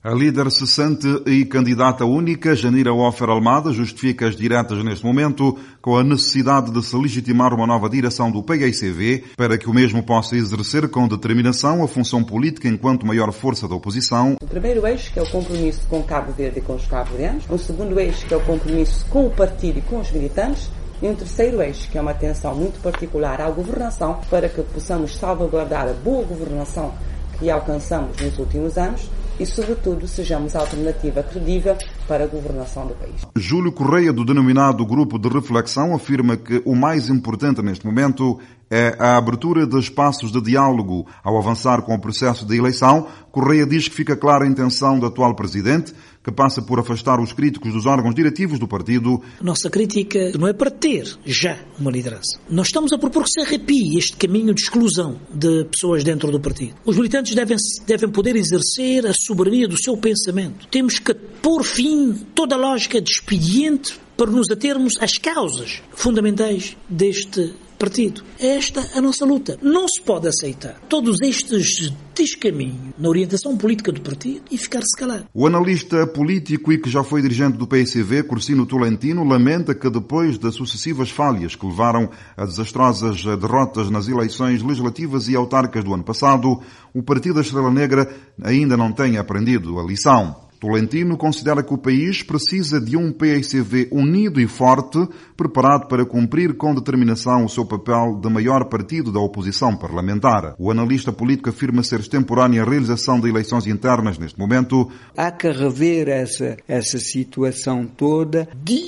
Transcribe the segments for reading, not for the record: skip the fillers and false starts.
A líder se sente e candidata única. Janira Ofer Almada justifica as diretas neste momento com a necessidade de se legitimar uma nova direção do PAICV para que o mesmo possa exercer com determinação a função política enquanto maior força da oposição. O primeiro eixo, que é o compromisso com Cabo Verde e com os cabo-verdianos. O segundo eixo, que é o compromisso com o partido e com os militantes. E um terceiro eixo, que é uma atenção muito particular à governação, para que possamos salvaguardar a boa governação que alcançamos nos últimos anos e, sobretudo, sejamos a alternativa credível para a governação do país. Júlio Correia, do denominado Grupo de Reflexão, afirma que o mais importante neste momento é a abertura de espaços de diálogo. Ao avançar com o processo de eleição, Correia diz que fica clara a intenção do atual presidente, que passa por afastar os críticos dos órgãos diretivos do partido. A nossa crítica não é para ter já uma liderança. Nós estamos a propor que se arrepie este caminho de exclusão de pessoas dentro do partido. Os militantes devem poder exercer a soberania do seu pensamento. Temos que pôr fim a toda a lógica de expediente para nos atermos às causas fundamentais deste partido. É esta a nossa luta. Não se pode aceitar todos estes descaminhos na orientação política do partido e ficar-se calado. O analista político e que já foi dirigente do PAICV, Corsino Tolentino, lamenta que depois das sucessivas falhas que levaram a desastrosas derrotas nas eleições legislativas e autárquicas do ano passado, o Partido da Estrela Negra ainda não tenha aprendido a lição. Tolentino considera que o país precisa de um PAICV unido e forte, preparado para cumprir com determinação o seu papel de maior partido da oposição parlamentar. O analista político afirma ser extemporânea a realização de eleições internas neste momento. Há que rever essa situação toda,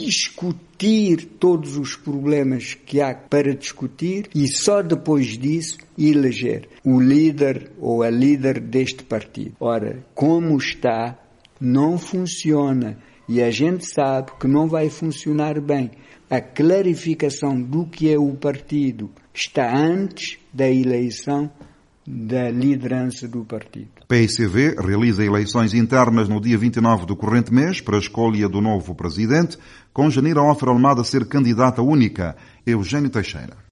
discutir todos os problemas que há para discutir e só depois disso eleger o líder ou a líder deste partido. Ora, como está, não funciona e a gente sabe que não vai funcionar bem. A clarificação do que é o partido está antes da eleição da liderança do partido. O PAICV realiza eleições internas no dia 29 do corrente mês para a escolha do novo presidente, com Janira Ofer Almada ser candidata única. Eugênio Teixeira.